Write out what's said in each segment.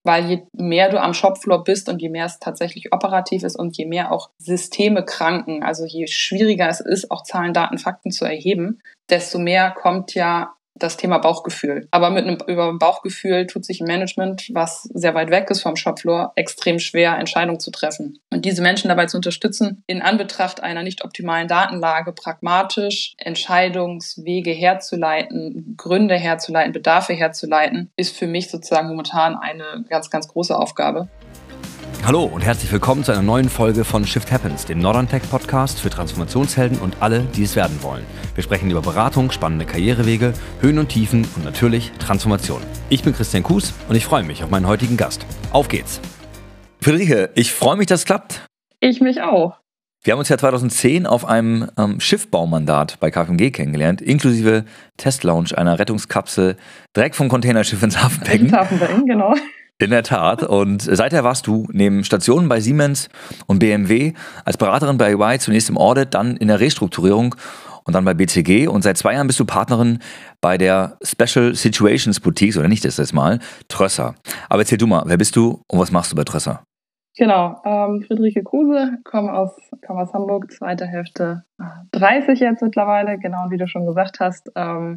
weil je mehr du am Shopfloor bist und je mehr es tatsächlich operativ ist und je mehr auch Systeme kranken, also je schwieriger es ist, auch Zahlen, Daten, Fakten zu erheben, desto mehr kommt ja das Thema Bauchgefühl. Aber über ein Bauchgefühl tut sich im Management, was sehr weit weg ist vom Shopfloor, extrem schwer, Entscheidungen zu treffen. Und diese Menschen dabei zu unterstützen, in Anbetracht einer nicht optimalen Datenlage pragmatisch Entscheidungswege herzuleiten, Gründe herzuleiten, Bedarfe herzuleiten, ist für mich sozusagen momentan eine ganz, ganz große Aufgabe. Hallo und herzlich willkommen zu einer neuen Folge von Shift Happens, dem Northern Tech Podcast für Transformationshelden und alle, die es werden wollen. Wir sprechen über Beratung, spannende Karrierewege, Höhen und Tiefen und natürlich Transformation. Ich bin Christian Kues und ich freue mich auf meinen heutigen Gast. Auf geht's! Friederike, ich freue mich, dass es klappt. Ich mich auch. Wir haben uns ja 2010 auf einem Schiffbaumandat bei KPMG kennengelernt, inklusive Testlaunch einer Rettungskapsel direkt vom Containerschiff ins Hafenbecken. Ins Hafenbecken, genau. In der Tat. Und seither warst du neben Stationen bei Siemens und BMW als Beraterin bei EY zunächst im Audit, dann in der Restrukturierung und dann bei BCG. Und seit 2 Jahren bist du Partnerin bei der Special Situations Boutique, oder nicht das jetzt mal, Trösser. Aber erzähl du mal, wer bist du und was machst du bei Trösser? Genau, Friederike Kruse, komme aus Hamburg, zweite Hälfte 30 jetzt mittlerweile, genau wie du schon gesagt hast.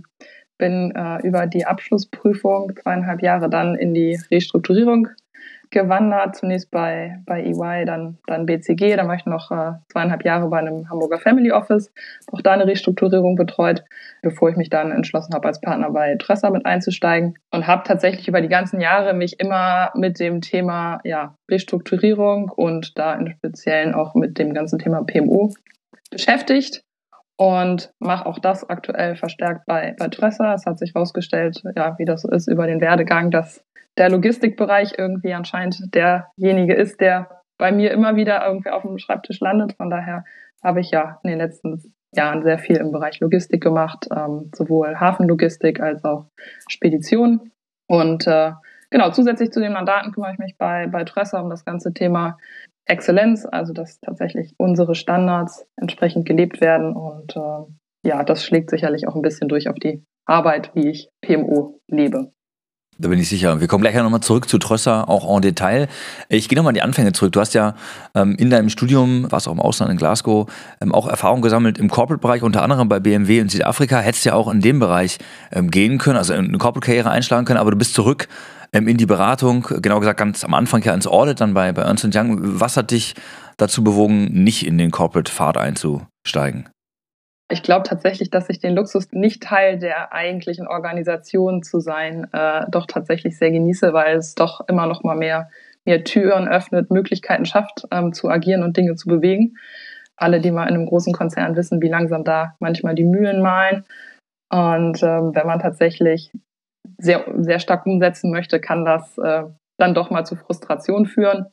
Bin über die Abschlussprüfung 2,5 Jahre dann in die Restrukturierung gewandert. Zunächst bei EY, dann BCG. Dann war ich noch 2,5 Jahre bei einem Hamburger Family Office. Auch da eine Restrukturierung betreut, bevor ich mich dann entschlossen habe, als Partner bei Trösser mit einzusteigen. Und habe tatsächlich über die ganzen Jahre mich immer mit dem Thema Restrukturierung und da im Speziellen auch mit dem ganzen Thema PMO beschäftigt. Und mache auch das aktuell verstärkt bei Trösser. Es hat sich herausgestellt, wie das so ist über den Werdegang, dass der Logistikbereich irgendwie anscheinend derjenige ist, der bei mir immer wieder irgendwie auf dem Schreibtisch landet. Von daher habe ich in den letzten Jahren sehr viel im Bereich Logistik gemacht, sowohl Hafenlogistik als auch Spedition. Und zusätzlich zu den Mandaten kümmere ich mich bei Trösser um das ganze Thema Exzellenz, also dass tatsächlich unsere Standards entsprechend gelebt werden. Und das schlägt sicherlich auch ein bisschen durch auf die Arbeit, wie ich PMO lebe. Da bin ich sicher. Wir kommen gleich nochmal zurück zu Trösser, auch en Detail. Ich gehe nochmal an die Anfänge zurück. Du hast ja in deinem Studium, warst auch im Ausland in Glasgow, auch Erfahrung gesammelt im Corporate-Bereich, unter anderem bei BMW in Südafrika. Hättest ja auch in dem Bereich gehen können, also eine Corporate-Karriere einschlagen können, aber du bist zurück in die Beratung, genau gesagt ganz am Anfang ja ins Audit, dann bei Ernst & Young. Was hat dich dazu bewogen, nicht in den Corporate-Pfad einzusteigen? Ich glaube tatsächlich, dass ich den Luxus, nicht Teil der eigentlichen Organisation zu sein, doch tatsächlich sehr genieße, weil es doch immer noch mal mehr Türen öffnet, Möglichkeiten schafft, zu agieren und Dinge zu bewegen. Alle, die mal in einem großen Konzern wissen, wie langsam da manchmal die Mühlen mahlen. Und wenn man tatsächlich sehr, sehr stark umsetzen möchte, kann das dann doch mal zu Frustration führen.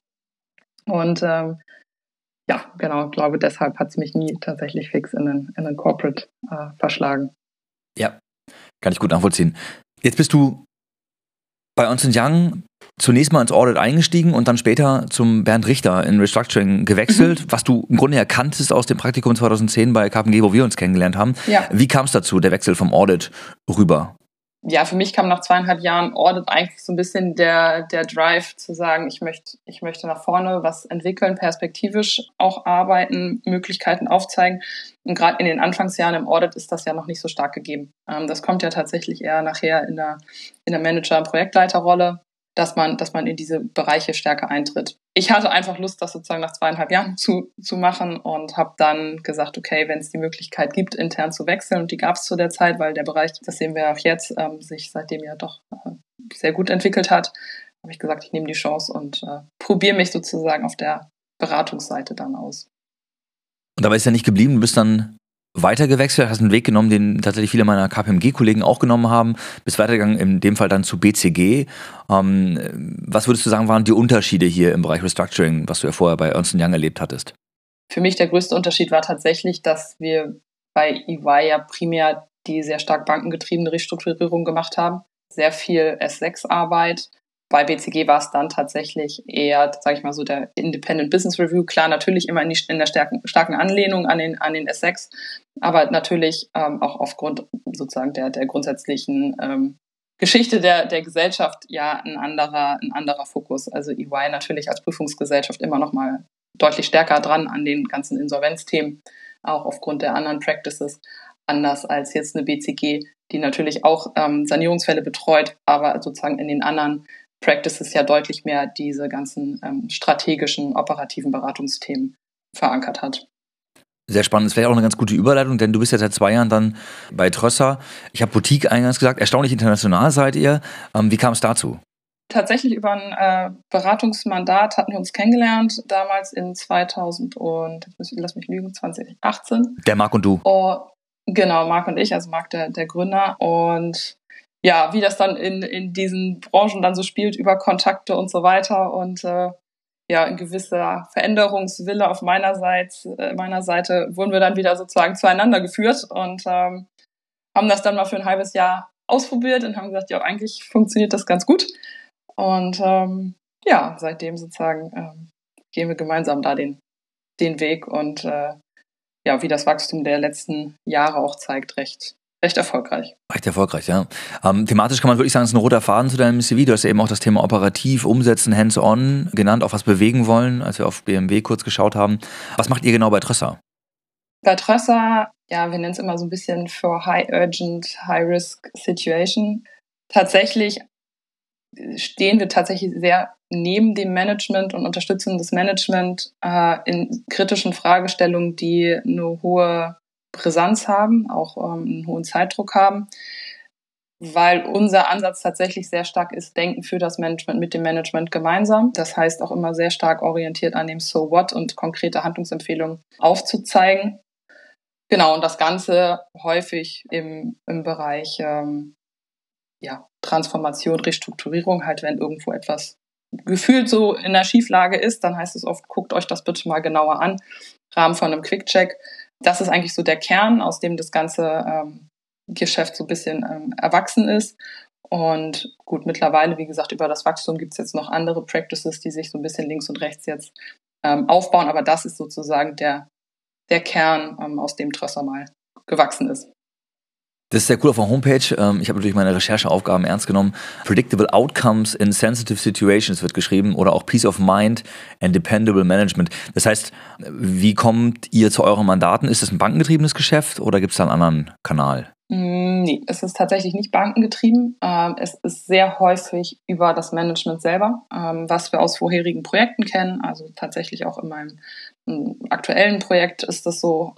Und ich glaube, deshalb hat es mich nie tatsächlich fix in einen Corporate verschlagen. Ja, kann ich gut nachvollziehen. Jetzt bist du bei Ernst & Young zunächst mal ins Audit eingestiegen und dann später zum Bernd Richter in Restructuring gewechselt, was du im Grunde erkanntest aus dem Praktikum 2010 bei KPMG, wo wir uns kennengelernt haben. Ja. Wie kam es dazu, der Wechsel vom Audit rüber? Ja, für mich kam nach 2,5 Jahren Audit eigentlich so ein bisschen der Drive zu sagen, ich möchte nach vorne was entwickeln, perspektivisch auch arbeiten, Möglichkeiten aufzeigen. Und gerade in den Anfangsjahren im Audit ist das ja noch nicht so stark gegeben. Das kommt ja tatsächlich eher nachher in der Manager- und Projektleiterrolle, dass man in diese Bereiche stärker eintritt. Ich hatte einfach Lust, das sozusagen nach 2,5 Jahren zu machen und habe dann gesagt, okay, wenn es die Möglichkeit gibt, intern zu wechseln, und die gab es zu der Zeit, weil der Bereich, das sehen wir auch jetzt, sich seitdem ja doch sehr gut entwickelt hat, habe ich gesagt, ich nehme die Chance und probiere mich sozusagen auf der Beratungsseite dann aus. Und dabei ist ja nicht geblieben, du bist dann weitergewechselt, hast einen Weg genommen, den tatsächlich viele meiner KPMG-Kollegen auch genommen haben, bist weitergegangen, in dem Fall dann zu BCG. Was würdest du sagen, waren die Unterschiede hier im Bereich Restructuring, was du ja vorher bei Ernst & Young erlebt hattest? Für mich der größte Unterschied war tatsächlich, dass wir bei EY ja primär die sehr stark bankengetriebene Restrukturierung gemacht haben. Sehr viel S6-Arbeit. Bei BCG war es dann tatsächlich eher, sage ich mal so, der Independent Business Review. Klar, natürlich immer in der starken Anlehnung an den S6, aber natürlich auch aufgrund sozusagen der grundsätzlichen Geschichte der Gesellschaft ja ein anderer Fokus. Also EY natürlich als Prüfungsgesellschaft immer noch mal deutlich stärker dran an den ganzen Insolvenzthemen, auch aufgrund der anderen Practices, anders als jetzt eine BCG, die natürlich auch Sanierungsfälle betreut, aber sozusagen in den anderen Practices ja deutlich mehr diese ganzen strategischen, operativen Beratungsthemen verankert hat. Sehr spannend. Das wäre auch eine ganz gute Überleitung, denn du bist ja seit 2 Jahren dann bei Trösser. Ich habe Boutique eingangs gesagt, erstaunlich international seid ihr. Wie kam es dazu? Tatsächlich über ein Beratungsmandat hatten wir uns kennengelernt, damals in 2000 und, lass mich lügen, 2018. Der Marc und du. Genau, Marc und ich, also Marc der Gründer. Und ja, wie das dann in diesen Branchen dann so spielt, über Kontakte und so weiter und ja, ein gewisser Veränderungswille auf meiner Seite wurden wir dann wieder sozusagen zueinander geführt und haben das dann mal für ein halbes Jahr ausprobiert und haben gesagt, ja, eigentlich funktioniert das ganz gut. Und ja, seitdem sozusagen gehen wir gemeinsam da den Weg und ja, wie das Wachstum der letzten Jahre auch zeigt, recht erfolgreich. Recht erfolgreich, ja. Thematisch kann man wirklich sagen, es ist ein roter Faden zu deinem CV. Du hast ja eben auch das Thema operativ, umsetzen, hands-on genannt, auch was bewegen wollen, als wir auf BMW kurz geschaut haben. Was macht ihr genau bei Trösser? Bei Trösser, ja, wir nennen es immer so ein bisschen for high urgent, high risk situation. Tatsächlich stehen wir tatsächlich sehr neben dem Management und unterstützen das Management in kritischen Fragestellungen, die eine hohe Brisanz haben, auch einen hohen Zeitdruck haben, weil unser Ansatz tatsächlich sehr stark ist, Denken für das Management mit dem Management gemeinsam. Das heißt auch immer sehr stark orientiert an dem So What und konkrete Handlungsempfehlungen aufzuzeigen. Genau, und das Ganze häufig im Bereich ja, Transformation, Restrukturierung, halt wenn irgendwo etwas gefühlt so in der Schieflage ist, dann heißt es oft, guckt euch das bitte mal genauer an, im Rahmen von einem Quick-Check. Das ist eigentlich so der Kern, aus dem das ganze Geschäft so ein bisschen erwachsen ist. Und gut, mittlerweile, wie gesagt, über das Wachstum gibt es jetzt noch andere Practices, die sich so ein bisschen links und rechts jetzt aufbauen, aber das ist sozusagen der Kern, aus dem Trösser mal gewachsen ist. Das ist sehr cool auf der Homepage. Ich habe natürlich meine Rechercheaufgaben ernst genommen. Predictable Outcomes in Sensitive Situations wird geschrieben oder auch Peace of Mind and Dependable Management. Das heißt, wie kommt ihr zu euren Mandaten? Ist das ein bankengetriebenes Geschäft oder gibt es da einen anderen Kanal? Nee, es ist tatsächlich nicht bankengetrieben. Es ist sehr häufig über das Management selber, was wir aus vorherigen Projekten kennen. Also tatsächlich auch in meinem aktuellen Projekt ist das so.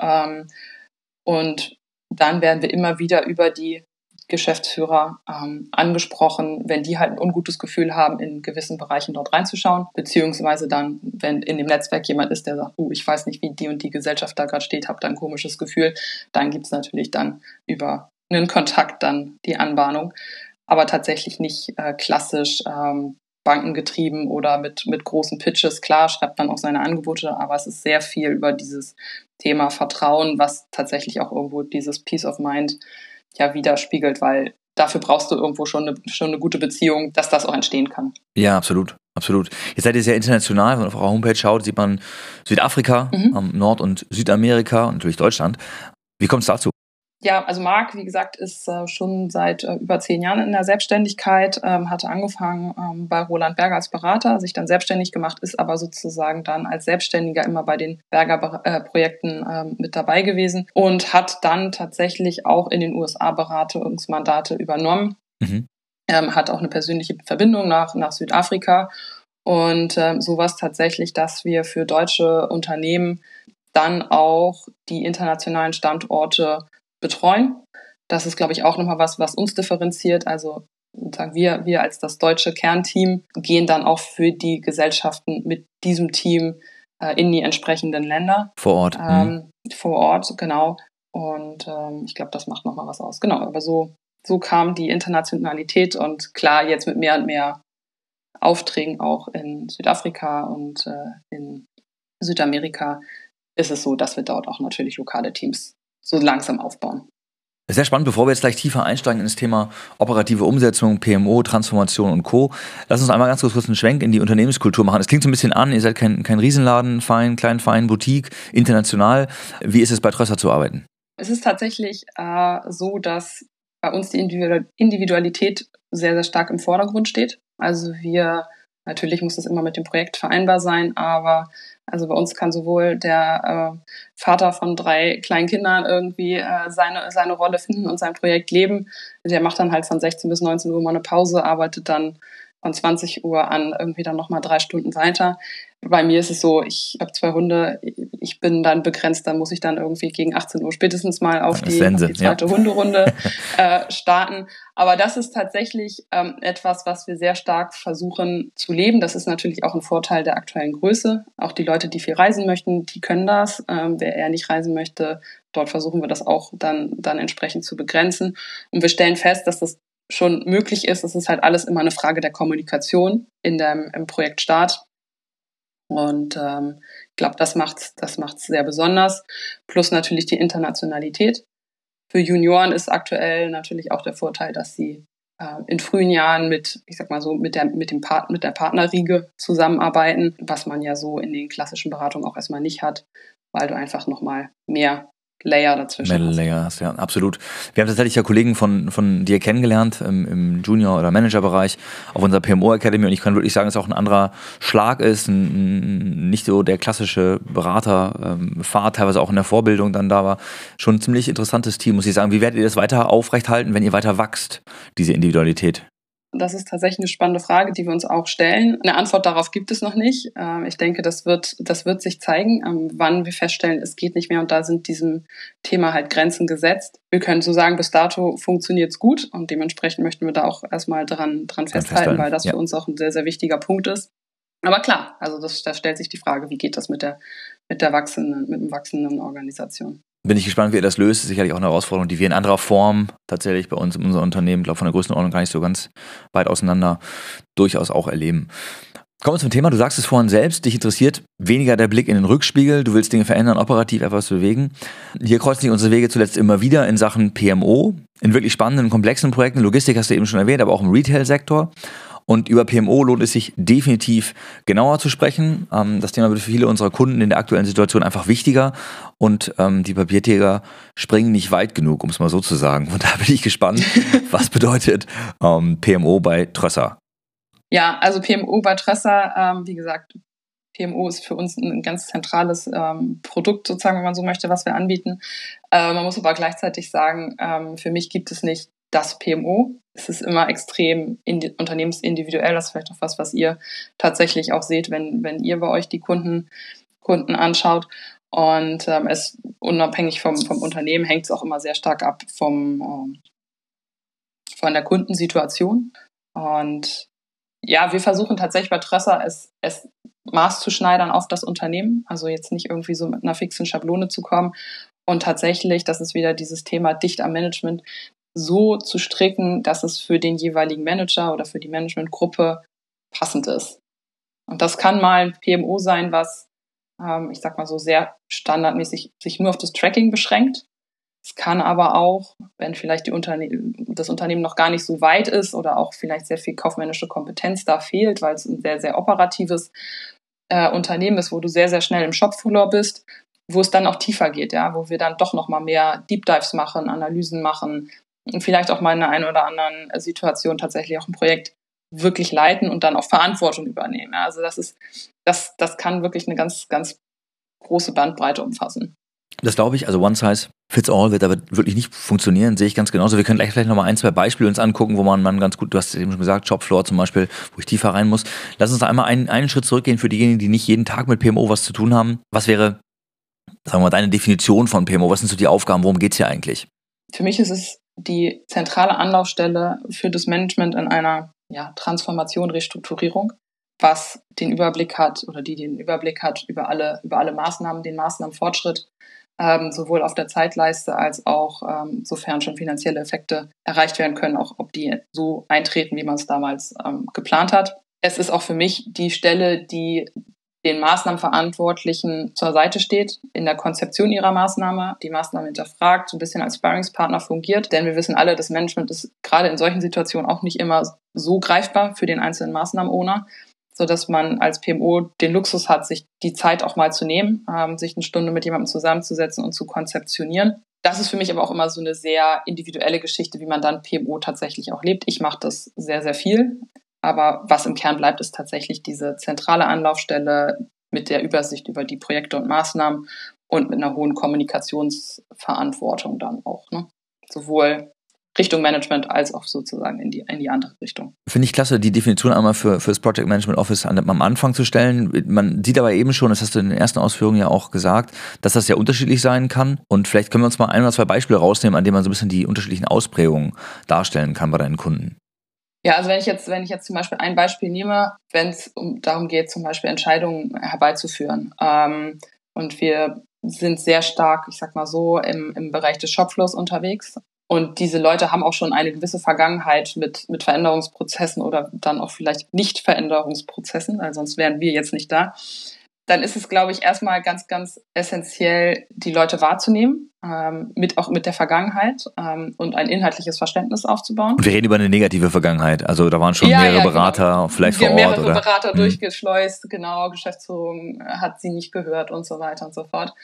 Und dann werden wir immer wieder über die Geschäftsführer angesprochen, wenn die halt ein ungutes Gefühl haben, in gewissen Bereichen dort reinzuschauen, beziehungsweise dann, wenn in dem Netzwerk jemand ist, der sagt, ich weiß nicht, wie die und die Gesellschaft da gerade steht, habe da ein komisches Gefühl, dann gibt's natürlich dann über einen Kontakt dann die Anbahnung, aber tatsächlich nicht klassisch bankengetrieben oder mit großen Pitches. Klar, schreibt man auch seine Angebote, aber es ist sehr viel über dieses Thema Vertrauen, was tatsächlich auch irgendwo dieses Peace of Mind ja widerspiegelt, weil dafür brauchst du irgendwo schon eine gute Beziehung, dass das auch entstehen kann. Ja, absolut. Absolut. Jetzt seid ihr sehr international. Wenn man auf eurer Homepage schaut, sieht man Südafrika, Nord- und Südamerika und natürlich Deutschland. Wie kommt es dazu? Ja, also Marc, wie gesagt, ist schon seit über 10 Jahren in der Selbstständigkeit, hatte angefangen bei Roland Berger als Berater, sich dann selbstständig gemacht, ist aber sozusagen dann als Selbstständiger immer bei den Berger-Projekten mit dabei gewesen und hat dann tatsächlich auch in den USA Beratungsmandate übernommen, hat auch eine persönliche Verbindung nach Südafrika und sowas tatsächlich, dass wir für deutsche Unternehmen dann auch die internationalen Standorte betreuen. Das ist, glaube ich, auch nochmal was uns differenziert. Also sozusagen wir als das deutsche Kernteam gehen dann auch für die Gesellschaften mit diesem Team in die entsprechenden Länder. Vor Ort. Vor Ort, genau. Und ich glaube, das macht nochmal was aus. Genau, aber so kam die Internationalität und klar, jetzt mit mehr und mehr Aufträgen auch in Südafrika und in Südamerika ist es so, dass wir dort auch natürlich lokale Teams so langsam aufbauen. Sehr spannend. Bevor wir jetzt gleich tiefer einsteigen in das Thema operative Umsetzung, PMO, Transformation und Co., lass uns einmal ganz kurz einen Schwenk in die Unternehmenskultur machen. Es klingt so ein bisschen an, ihr seid kein Riesenladen, fein, Boutique, international. Wie ist es bei Trösser zu arbeiten? Es ist tatsächlich so, dass bei uns die Individualität sehr, sehr stark im Vordergrund steht. Also natürlich muss das immer mit dem Projekt vereinbar sein, aber also bei uns kann sowohl der Vater von 3 kleinen Kindern irgendwie seine Rolle finden und sein Projekt leben. Der macht dann halt von 16 bis 19 Uhr mal eine Pause, arbeitet dann von 20 Uhr an irgendwie dann nochmal 3 Stunden weiter. Bei mir ist es so, ich habe 2 Hunde, ich bin dann begrenzt, dann muss ich dann irgendwie gegen 18 Uhr spätestens mal auf die zweite Hunderunde starten. Aber das ist tatsächlich etwas, was wir sehr stark versuchen zu leben. Das ist natürlich auch ein Vorteil der aktuellen Größe. Auch die Leute, die viel reisen möchten, die können das. Wer eher nicht reisen möchte, dort versuchen wir das auch dann entsprechend zu begrenzen. Und wir stellen fest, dass das schon möglich ist. Es ist halt alles immer eine Frage der Kommunikation im Projektstart. Und ich glaube, das macht's sehr besonders. Plus natürlich die Internationalität. Für Junioren ist aktuell natürlich auch der Vorteil, dass sie in frühen Jahren mit der Partnerriege zusammenarbeiten, was man ja so in den klassischen Beratungen auch erstmal nicht hat, weil du einfach nochmal mehr Layer dazwischen hast. Layers, ja, absolut. Wir haben tatsächlich ja Kollegen von dir kennengelernt im Junior- oder Manager-Bereich auf unserer PMO Academy und ich kann wirklich sagen, dass es auch ein anderer Schlag ist, nicht so der klassische Beraterpfad, teilweise auch in der Vorbildung dann da war. Schon ein ziemlich interessantes Team, muss ich sagen. Wie werdet ihr das weiter aufrechthalten, wenn ihr weiter wächst, diese Individualität? Das ist tatsächlich eine spannende Frage, die wir uns auch stellen. Eine Antwort darauf gibt es noch nicht. Ich denke, das wird sich zeigen, wann wir feststellen, es geht nicht mehr. Und da sind diesem Thema halt Grenzen gesetzt. Wir können so sagen, bis dato funktioniert es gut. Und dementsprechend möchten wir da auch erstmal dran festhalten, weil das für uns auch ein sehr, sehr wichtiger Punkt ist. Aber klar, also da stellt sich die Frage, wie geht das mit der wachsenden Organisation? Bin ich gespannt, wie ihr das löst. Das ist sicherlich auch eine Herausforderung, die wir in anderer Form tatsächlich bei uns in unserem Unternehmen, glaube von der Größenordnung gar nicht so ganz weit auseinander, durchaus auch erleben. Kommen wir zum Thema. Du sagst es vorhin selbst, dich interessiert weniger der Blick in den Rückspiegel. Du willst Dinge verändern, operativ etwas bewegen. Hier kreuzen sich unsere Wege zuletzt immer wieder in Sachen PMO, in wirklich spannenden, komplexen Projekten. Logistik hast du eben schon erwähnt, aber auch im Retail-Sektor. Und über PMO lohnt es sich definitiv genauer zu sprechen. Das Thema wird für viele unserer Kunden in der aktuellen Situation einfach wichtiger und die Papiertiger springen nicht weit genug, um es mal so zu sagen. Und da bin ich gespannt, was bedeutet PMO bei Trösser? Ja, also PMO bei Trösser, wie gesagt, PMO ist für uns ein ganz zentrales Produkt, sozusagen, wenn man so möchte, was wir anbieten. Man muss aber gleichzeitig sagen, für mich gibt es nicht das PMO. Es ist immer extrem unternehmensindividuell. Das ist vielleicht auch was ihr tatsächlich auch seht, wenn ihr bei euch die Kunden anschaut. Und es unabhängig vom Unternehmen hängt es auch immer sehr stark ab von der Kundensituation. Und ja, wir versuchen tatsächlich bei Trösser es maßzuschneidern auf das Unternehmen. Also jetzt nicht irgendwie so mit einer fixen Schablone zu kommen. Und tatsächlich, das ist wieder dieses Thema dicht am Management, so zu stricken, dass es für den jeweiligen Manager oder für die Managementgruppe passend ist. Und das kann mal ein PMO sein, was, ich sag mal so, sehr standardmäßig sich nur auf das Tracking beschränkt. Es kann aber auch, wenn vielleicht das Unternehmen noch gar nicht so weit ist oder auch vielleicht sehr viel kaufmännische Kompetenz da fehlt, weil es ein sehr, sehr operatives Unternehmen ist, wo du sehr, sehr schnell im Shopfloor bist, wo es dann auch tiefer geht, ja, wo wir dann doch nochmal mehr Deep Dives machen, Analysen machen, und vielleicht auch mal in einer oder anderen Situation tatsächlich auch ein Projekt wirklich leiten und dann auch Verantwortung übernehmen. Also das kann wirklich eine ganz, ganz große Bandbreite umfassen. Das glaube ich, also One Size Fits All wird wirklich nicht funktionieren, sehe ich ganz genauso. Wir können gleich vielleicht nochmal 1, 2 Beispiele uns angucken, wo man ganz gut, du hast es eben schon gesagt, Shopfloor zum Beispiel, wo ich tiefer rein muss. Lass uns da einmal einen Schritt zurückgehen für diejenigen, die nicht jeden Tag mit PMO was zu tun haben. Was wäre, sagen wir mal, deine Definition von PMO? Was sind so die Aufgaben? Worum geht es hier eigentlich? Für mich ist es die zentrale Anlaufstelle für das Management in einer Transformation, Restrukturierung, was den Überblick hat oder die den Überblick hat über alle Maßnahmen, den Maßnahmenfortschritt, sowohl auf der Zeitleiste als auch, sofern schon finanzielle Effekte erreicht werden können, auch ob die so eintreten, wie man es damals geplant hat. Es ist auch für mich die Stelle, die den Maßnahmenverantwortlichen zur Seite steht, in der Konzeption ihrer Maßnahme, die Maßnahme hinterfragt, so ein bisschen als Sparringspartner fungiert. Denn wir wissen alle, das Management ist gerade in solchen Situationen auch nicht immer so greifbar für den einzelnen Maßnahmen-Owner, sodass man als PMO den Luxus hat, sich die Zeit auch mal zu nehmen, sich eine Stunde mit jemandem zusammenzusetzen und zu konzeptionieren. Das ist für mich aber auch immer so eine sehr individuelle Geschichte, wie man dann PMO tatsächlich auch lebt. Ich mache das sehr, sehr viel. Aber was im Kern bleibt, ist tatsächlich diese zentrale Anlaufstelle mit der Übersicht über die Projekte und Maßnahmen und mit einer hohen Kommunikationsverantwortung dann auch. Ne? Sowohl Richtung Management als auch sozusagen in die andere Richtung. Finde ich klasse, die Definition einmal fürs Project Management Office am Anfang zu stellen. Man sieht aber eben schon, das hast du in den ersten Ausführungen ja auch gesagt, dass das ja unterschiedlich sein kann. Und vielleicht können wir uns mal ein oder zwei Beispiele rausnehmen, an denen man so ein bisschen die unterschiedlichen Ausprägungen darstellen kann bei deinen Kunden. Ja, also wenn ich jetzt zum Beispiel ein Beispiel nehme, wenn es darum geht, zum Beispiel Entscheidungen herbeizuführen, und wir sind sehr stark, ich sag mal so, im Bereich des Shopfloors unterwegs. Und diese Leute haben auch schon eine gewisse Vergangenheit mit Veränderungsprozessen oder dann auch vielleicht Nicht-Veränderungsprozessen, also sonst wären wir jetzt nicht da. Dann ist es, glaube ich, erstmal ganz, ganz essentiell, die Leute wahrzunehmen, auch mit der Vergangenheit und ein inhaltliches Verständnis aufzubauen. Und wir reden über eine negative Vergangenheit, also da waren schon mehrere Berater, genau, vielleicht vor Ort. Mehrere Berater durchgeschleust, genau, Geschäftsführung hat sie nicht gehört und so weiter und so fort.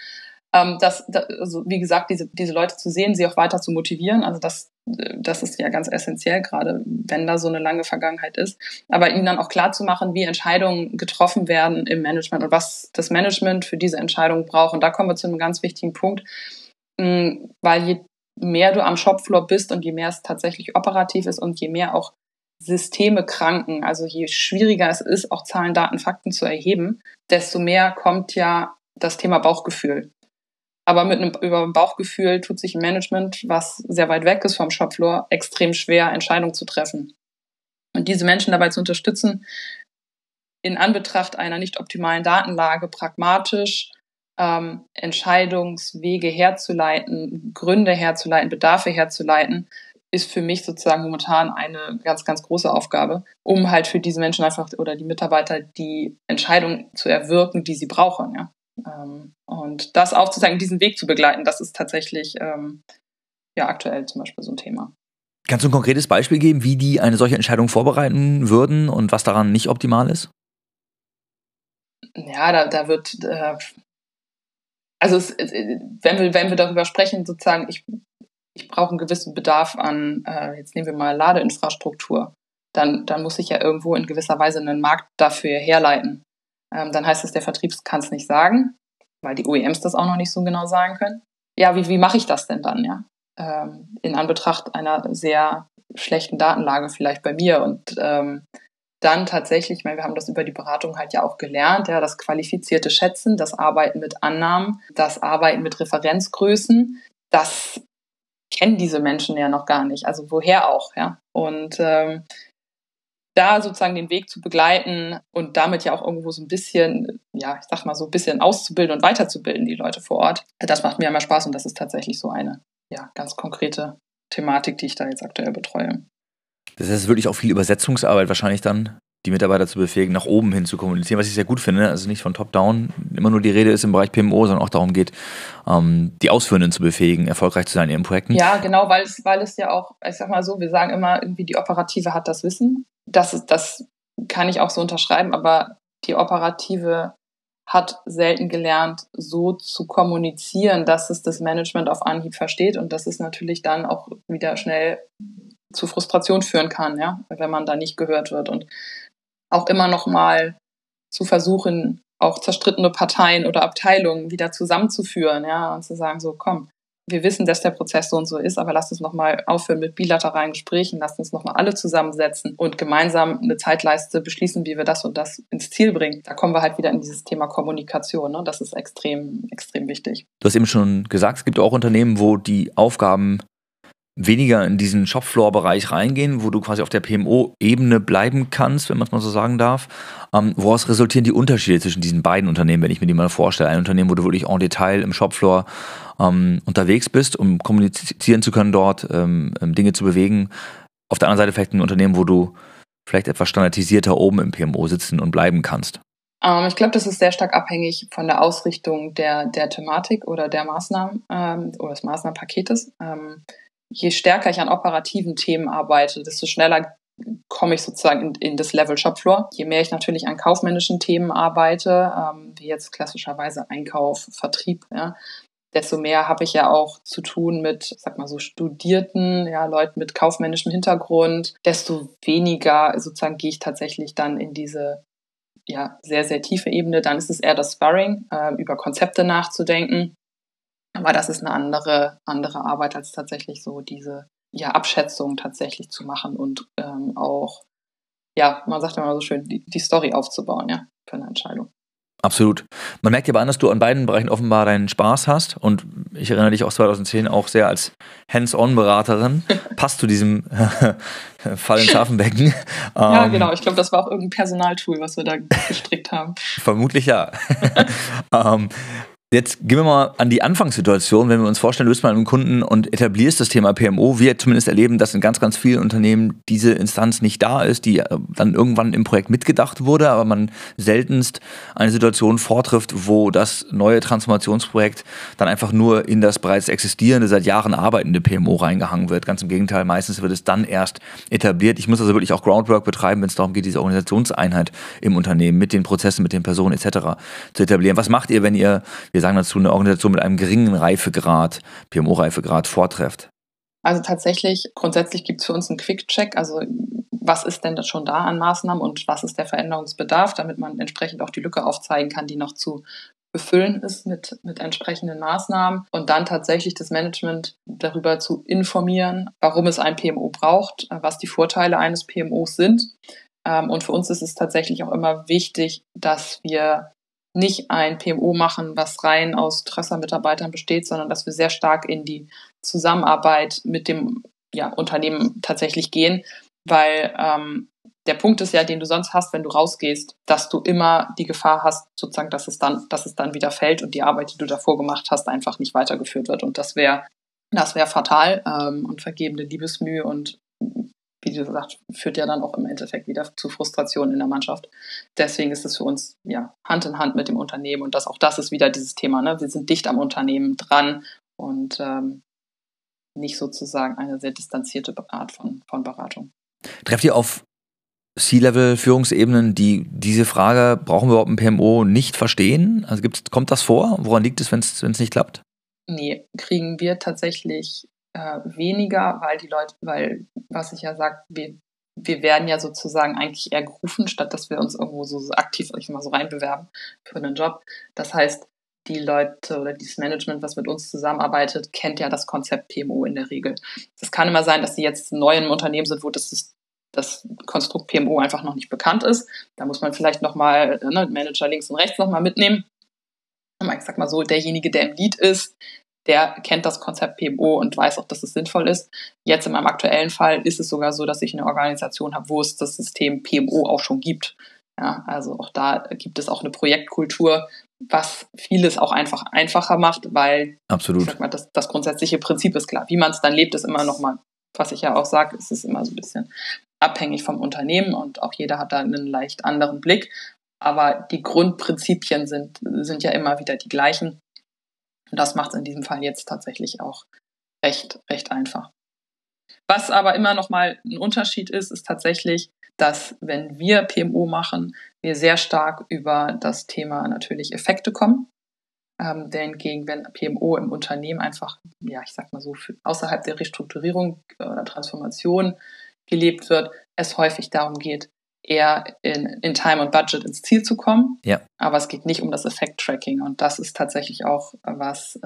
Also wie gesagt, diese Leute zu sehen, sie auch weiter zu motivieren, also das ist ja ganz essentiell, gerade wenn da so eine lange Vergangenheit ist. Aber ihnen dann auch klar zu machen, wie Entscheidungen getroffen werden im Management und was das Management für diese Entscheidungen braucht. Und da kommen wir zu einem ganz wichtigen Punkt, weil je mehr du am Shopfloor bist und je mehr es tatsächlich operativ ist und je mehr auch Systeme kranken, also je schwieriger es ist, auch Zahlen, Daten, Fakten zu erheben, desto mehr kommt ja das Thema Bauchgefühl. Aber über ein Bauchgefühl tut sich im Management, was sehr weit weg ist vom Shopfloor, extrem schwer, Entscheidungen zu treffen. Und diese Menschen dabei zu unterstützen, in Anbetracht einer nicht optimalen Datenlage pragmatisch Entscheidungswege herzuleiten, Gründe herzuleiten, Bedarfe herzuleiten, ist für mich sozusagen momentan eine ganz, ganz große Aufgabe, um halt für diese Menschen einfach oder die Mitarbeiter die Entscheidung zu erwirken, die sie brauchen, ja. Und das aufzuzeigen, diesen Weg zu begleiten, das ist tatsächlich aktuell zum Beispiel so ein Thema. Kannst du ein konkretes Beispiel geben, wie die eine solche Entscheidung vorbereiten würden und was daran nicht optimal ist? Ja, da wird, wenn wir darüber sprechen, sozusagen, ich brauche einen gewissen Bedarf an, jetzt nehmen wir mal Ladeinfrastruktur, dann muss ich ja irgendwo in gewisser Weise einen Markt dafür herleiten. Dann heißt es, der Vertrieb kann es nicht sagen, weil die OEMs das auch noch nicht so genau sagen können. Ja, wie mache ich das denn dann, ja? In Anbetracht einer sehr schlechten Datenlage vielleicht bei mir und dann tatsächlich, ich meine, wir haben das über die Beratung halt ja auch gelernt, ja, das qualifizierte Schätzen, das Arbeiten mit Annahmen, das Arbeiten mit Referenzgrößen, das kennen diese Menschen ja noch gar nicht, also woher auch, ja? Und da sozusagen den Weg zu begleiten und damit ja auch irgendwo so ein bisschen, ja, ich sag mal so ein bisschen auszubilden und weiterzubilden, die Leute vor Ort. Das macht mir immer Spaß und das ist tatsächlich so eine, ja, ganz konkrete Thematik, die ich da jetzt aktuell betreue. Das heißt wirklich auch viel Übersetzungsarbeit wahrscheinlich dann, die Mitarbeiter zu befähigen, nach oben hin zu kommunizieren, was ich sehr gut finde. Also nicht von Top-Down immer nur die Rede ist im Bereich PMO, sondern auch darum geht, die Ausführenden zu befähigen, erfolgreich zu sein in ihren Projekten. Ja, genau, weil es ja auch, ich sag mal so, wir sagen immer, irgendwie die Operative hat das Wissen. Das kann ich auch so unterschreiben, aber die Operative hat selten gelernt, so zu kommunizieren, dass es das Management auf Anhieb versteht und dass es natürlich dann auch wieder schnell zu Frustration führen kann, ja, wenn man da nicht gehört wird. Und auch immer noch mal zu versuchen, auch zerstrittene Parteien oder Abteilungen wieder zusammenzuführen, ja, und zu sagen, so, komm, wir wissen, dass der Prozess so und so ist, aber lasst uns nochmal aufhören mit bilateralen Gesprächen, lasst uns nochmal alle zusammensetzen und gemeinsam eine Zeitleiste beschließen, wie wir das und das ins Ziel bringen. Da kommen wir halt wieder in dieses Thema Kommunikation, ne? Das ist extrem, extrem wichtig. Du hast eben schon gesagt, es gibt auch Unternehmen, wo die Aufgaben weniger in diesen Shopfloor-Bereich reingehen, wo du quasi auf der PMO-Ebene bleiben kannst, wenn man es mal so sagen darf. Woraus resultieren die Unterschiede zwischen diesen beiden Unternehmen, wenn ich mir die mal vorstelle? Ein Unternehmen, wo du wirklich en Detail im Shopfloor unterwegs bist, um kommunizieren zu können dort, Dinge zu bewegen. Auf der anderen Seite vielleicht ein Unternehmen, wo du vielleicht etwas standardisierter oben im PMO sitzen und bleiben kannst. Ich glaube, das ist sehr stark abhängig von der Ausrichtung der Thematik oder der Maßnahmen oder des Maßnahmenpaketes. Je stärker ich an operativen Themen arbeite, desto schneller komme ich sozusagen in das Level Shopfloor. Je mehr ich natürlich an kaufmännischen Themen arbeite, wie jetzt klassischerweise Einkauf, Vertrieb, ja, desto mehr habe ich ja auch zu tun mit, sag mal so, Studierten, ja, Leuten mit kaufmännischem Hintergrund, desto weniger sozusagen gehe ich tatsächlich dann in diese ja, sehr, sehr tiefe Ebene. Dann ist es eher das Sparring, über Konzepte nachzudenken. Aber das ist eine andere Arbeit, als tatsächlich so diese ja, Abschätzung tatsächlich zu machen und auch, ja, man sagt immer so schön, die Story aufzubauen, ja, für eine Entscheidung. Absolut. Man merkt ja aber an, dass du an beiden Bereichen offenbar deinen Spaß hast und ich erinnere dich auch 2010 auch sehr als Hands-on-Beraterin. Passt zu diesem Fall ins Hafenbecken. Ja, genau. Ich glaube, das war auch irgendein Personaltool, was wir da gestrickt haben. Vermutlich ja. Jetzt gehen wir mal an die Anfangssituation, wenn wir uns vorstellen, du bist mal einem Kunden und etablierst das Thema PMO. Wir zumindest erleben, dass in ganz, ganz vielen Unternehmen diese Instanz nicht da ist, die dann irgendwann im Projekt mitgedacht wurde, aber man seltenst eine Situation vortrifft, wo das neue Transformationsprojekt dann einfach nur in das bereits existierende, seit Jahren arbeitende PMO reingehangen wird. Ganz im Gegenteil, meistens wird es dann erst etabliert. Ich muss also wirklich auch Groundwork betreiben, wenn es darum geht, diese Organisationseinheit im Unternehmen mit den Prozessen, mit den Personen etc. zu etablieren. Was macht ihr, wenn ihr, wir sagen dazu, eine Organisation mit einem geringen Reifegrad, PMO-Reifegrad vortrefft? Also tatsächlich, grundsätzlich gibt es für uns einen Quick-Check, also was ist denn schon da an Maßnahmen und was ist der Veränderungsbedarf, damit man entsprechend auch die Lücke aufzeigen kann, die noch zu befüllen ist mit entsprechenden Maßnahmen und dann tatsächlich das Management darüber zu informieren, warum es ein PMO braucht, was die Vorteile eines PMOs sind. Und für uns ist es tatsächlich auch immer wichtig, dass wir nicht ein PMO machen, was rein aus Trösser-Mitarbeitern besteht, sondern dass wir sehr stark in die Zusammenarbeit mit dem Unternehmen tatsächlich gehen, weil der Punkt ist ja, den du sonst hast, wenn du rausgehst, dass du immer die Gefahr hast, sozusagen, dass es dann wieder fällt und die Arbeit, die du davor gemacht hast, einfach nicht weitergeführt wird. Und das wäre fatal und vergebene Liebesmühe und wie gesagt, führt ja dann auch im Endeffekt wieder zu Frustration in der Mannschaft. Deswegen ist es für uns ja Hand in Hand mit dem Unternehmen und auch das ist wieder dieses Thema. Ne? Wir sind dicht am Unternehmen dran und nicht sozusagen eine sehr distanzierte Art von Beratung. Trefft ihr auf C-Level-Führungsebenen, die diese Frage, brauchen wir überhaupt ein PMO, nicht verstehen? Also kommt das vor? Woran liegt es, wenn es nicht klappt? Nee, kriegen wir tatsächlich weniger, weil was ich ja sage, wir werden ja sozusagen eigentlich eher gerufen, statt dass wir uns irgendwo so aktiv so reinbewerben für einen Job. Das heißt, die Leute oder dieses Management, was mit uns zusammenarbeitet, kennt ja das Konzept PMO in der Regel. Es kann immer sein, dass sie jetzt neu im Unternehmen sind, wo das Konstrukt PMO einfach noch nicht bekannt ist. Da muss man vielleicht nochmal Manager links und rechts nochmal mitnehmen. Aber ich sag mal so, derjenige, der im Lead ist, der kennt das Konzept PMO und weiß auch, dass es sinnvoll ist. Jetzt in meinem aktuellen Fall ist es sogar so, dass ich eine Organisation habe, wo es das System PMO auch schon gibt. Ja, also auch da gibt es auch eine Projektkultur, was vieles auch einfach einfacher macht, weil Absolut. Ich sag mal, das grundsätzliche Prinzip ist klar. Wie man es dann lebt, ist immer noch mal, was ich ja auch sage, es ist immer so ein bisschen abhängig vom Unternehmen und auch jeder hat da einen leicht anderen Blick. Aber die Grundprinzipien sind ja immer wieder die gleichen. Und das macht es in diesem Fall jetzt tatsächlich auch recht einfach. Was aber immer noch mal ein Unterschied ist tatsächlich, dass wenn wir PMO machen, wir sehr stark über das Thema natürlich Effekte kommen. Denn wenn PMO im Unternehmen einfach, ja, ich sag mal so, außerhalb der Restrukturierung oder Transformation gelebt wird, es häufig darum geht, eher in Time und Budget ins Ziel zu kommen. Ja. Aber es geht nicht um das Effekt-Tracking. Und das ist tatsächlich auch was,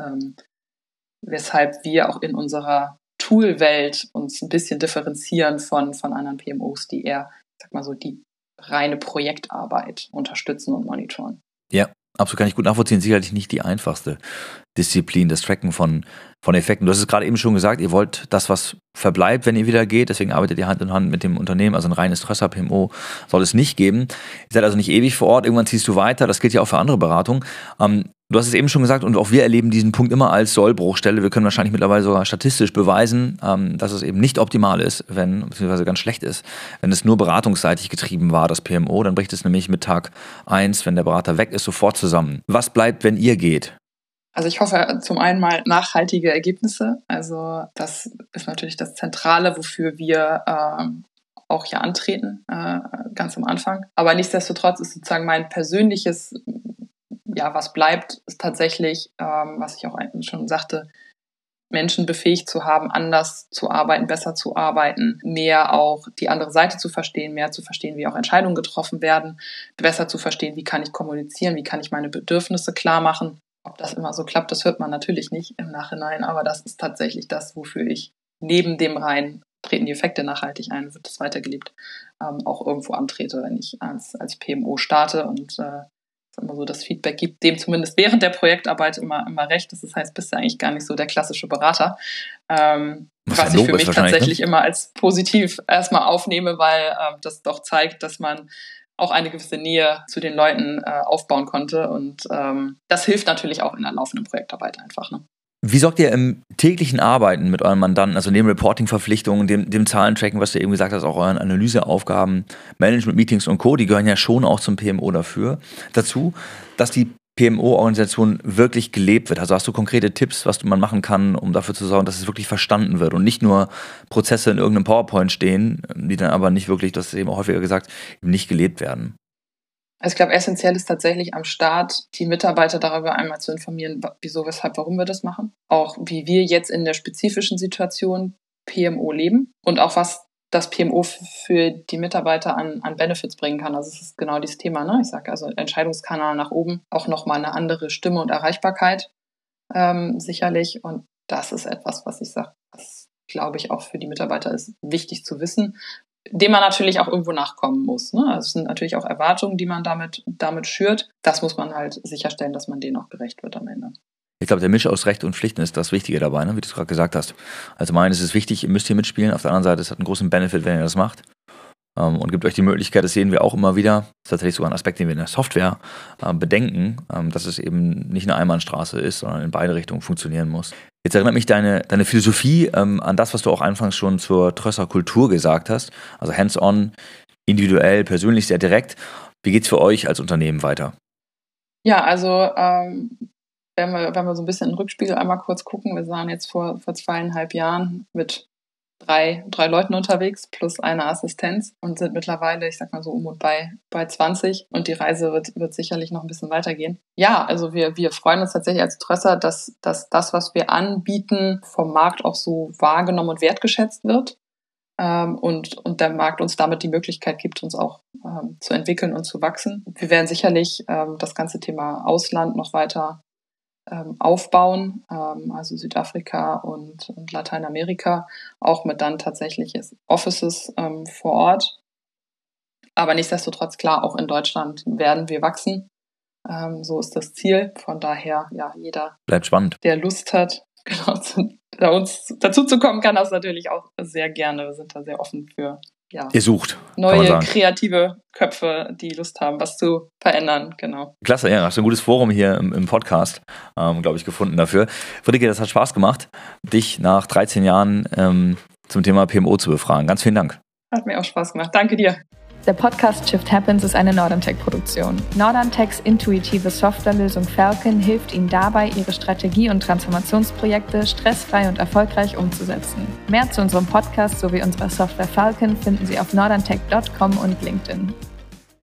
weshalb wir auch in unserer Tool-Welt uns ein bisschen differenzieren von anderen PMOs, die eher, ich sag mal so, die reine Projektarbeit unterstützen und monitoren. Ja, absolut, kann ich gut nachvollziehen. Sicherlich nicht die einfachste Disziplin, das Tracken von Effekten. Du hast es gerade eben schon gesagt, ihr wollt das, was verbleibt, wenn ihr wieder geht. Deswegen arbeitet ihr Hand in Hand mit dem Unternehmen. Also ein reines Trösser-PMO soll es nicht geben. Ihr seid also nicht ewig vor Ort. Irgendwann ziehst du weiter. Das gilt ja auch für andere Beratungen. Du hast es eben schon gesagt und auch wir erleben diesen Punkt immer als Sollbruchstelle. Wir können wahrscheinlich mittlerweile sogar statistisch beweisen, dass es eben nicht optimal ist, beziehungsweise ganz schlecht ist, wenn es nur beratungsseitig getrieben war, das PMO. Dann bricht es nämlich mit Tag 1, wenn der Berater weg ist, sofort zusammen. Was bleibt, wenn ihr geht? Also ich hoffe zum einen mal nachhaltige Ergebnisse. Also das ist natürlich das Zentrale, wofür wir auch hier antreten, ganz am Anfang. Aber nichtsdestotrotz ist sozusagen mein persönliches ja, was bleibt, ist tatsächlich, was ich auch schon sagte, Menschen befähigt zu haben, anders zu arbeiten, besser zu arbeiten, mehr auch die andere Seite zu verstehen, mehr zu verstehen, wie auch Entscheidungen getroffen werden, besser zu verstehen, wie kann ich kommunizieren, wie kann ich meine Bedürfnisse klar machen. Ob das immer so klappt, das hört man natürlich nicht im Nachhinein, aber das ist tatsächlich das, wofür ich neben dem rein, treten die Effekte nachhaltig ein, wird das weitergelebt, auch irgendwo antrete, wenn ich als PMO starte und immer so das Feedback gibt, dem zumindest während der Projektarbeit immer recht ist. Das heißt, bist du eigentlich gar nicht so der klassische Berater. Was ich für mich tatsächlich immer als positiv erstmal aufnehme, weil das doch zeigt, dass man auch eine gewisse Nähe zu den Leuten aufbauen konnte. Und das hilft natürlich auch in der laufenden Projektarbeit einfach. Ne? Wie sorgt ihr im täglichen Arbeiten mit euren Mandanten, also neben Reporting-Verpflichtungen, dem Zahlentracken, was du eben gesagt hast, auch euren Analyseaufgaben, Management-Meetings und Co., die gehören ja schon auch zum PMO dazu, dass die PMO-Organisation wirklich gelebt wird? Also hast du konkrete Tipps, was man machen kann, um dafür zu sorgen, dass es wirklich verstanden wird und nicht nur Prozesse in irgendeinem PowerPoint stehen, die dann aber nicht wirklich, das ist eben auch häufiger gesagt, nicht gelebt werden? Also ich glaube, essentiell ist tatsächlich am Start, die Mitarbeiter darüber einmal zu informieren, wieso, weshalb, warum wir das machen. Auch wie wir jetzt in der spezifischen Situation PMO leben und auch was das PMO für die Mitarbeiter an Benefits bringen kann. Also es ist genau dieses Thema, ne? Ich sage also Entscheidungskanal nach oben, auch nochmal eine andere Stimme und Erreichbarkeit sicherlich. Und das ist etwas, was ich sage, das glaube ich auch für die Mitarbeiter ist wichtig zu wissen, dem man natürlich auch irgendwo nachkommen muss. Ne? Also es sind natürlich auch Erwartungen, die man damit schürt. Das muss man halt sicherstellen, dass man denen auch gerecht wird am Ende. Ich glaube, der Misch aus Recht und Pflichten ist das Wichtige dabei, ne? Wie du es gerade gesagt hast. Also es ist wichtig, ihr müsst hier mitspielen. Auf der anderen Seite, es hat einen großen Benefit, wenn ihr das macht. Und gibt euch die Möglichkeit, das sehen wir auch immer wieder, das ist tatsächlich sogar ein Aspekt, den wir in der Software bedenken, dass es eben nicht eine Einbahnstraße ist, sondern in beide Richtungen funktionieren muss. Jetzt erinnert mich deine Philosophie an das, was du auch anfangs schon zur Trösser Kultur gesagt hast, also hands-on, individuell, persönlich, sehr direkt. Wie geht's für euch als Unternehmen weiter? Ja, also wenn wir so ein bisschen in den Rückspiegel einmal kurz gucken, wir waren jetzt vor 2,5 Jahren mit drei Leuten unterwegs plus eine Assistenz und sind mittlerweile, ich sag mal so um und bei 20 und die Reise wird sicherlich noch ein bisschen weitergehen. Ja, also wir freuen uns tatsächlich als Trösser, dass das, was wir anbieten, vom Markt auch so wahrgenommen und wertgeschätzt wird und der Markt uns damit die Möglichkeit gibt, uns auch zu entwickeln und zu wachsen. Wir werden sicherlich das ganze Thema Ausland noch weiter aufbauen, also Südafrika und Lateinamerika, auch mit dann tatsächlich Offices vor Ort. Aber nichtsdestotrotz, klar, auch in Deutschland werden wir wachsen. So ist das Ziel. Von daher, ja, jeder, bleibt spannend, der Lust hat, genau, bei uns dazu zu kommen, kann das natürlich auch sehr gerne. Wir sind da sehr offen für ihr sucht neue kreative Köpfe, die Lust haben, was zu verändern, genau. Klasse, ja, hast du ein gutes Forum hier im Podcast, glaube ich, gefunden dafür. Friederike, das hat Spaß gemacht, dich nach 13 Jahren zum Thema PMO zu befragen. Ganz vielen Dank. Hat mir auch Spaß gemacht. Danke dir. Der Podcast Shift Happens ist eine Norderntech-Produktion. Norderntechs intuitive Softwarelösung Falcon hilft Ihnen dabei, Ihre Strategie- und Transformationsprojekte stressfrei und erfolgreich umzusetzen. Mehr zu unserem Podcast sowie unserer Software Falcon finden Sie auf norderntech.com und LinkedIn.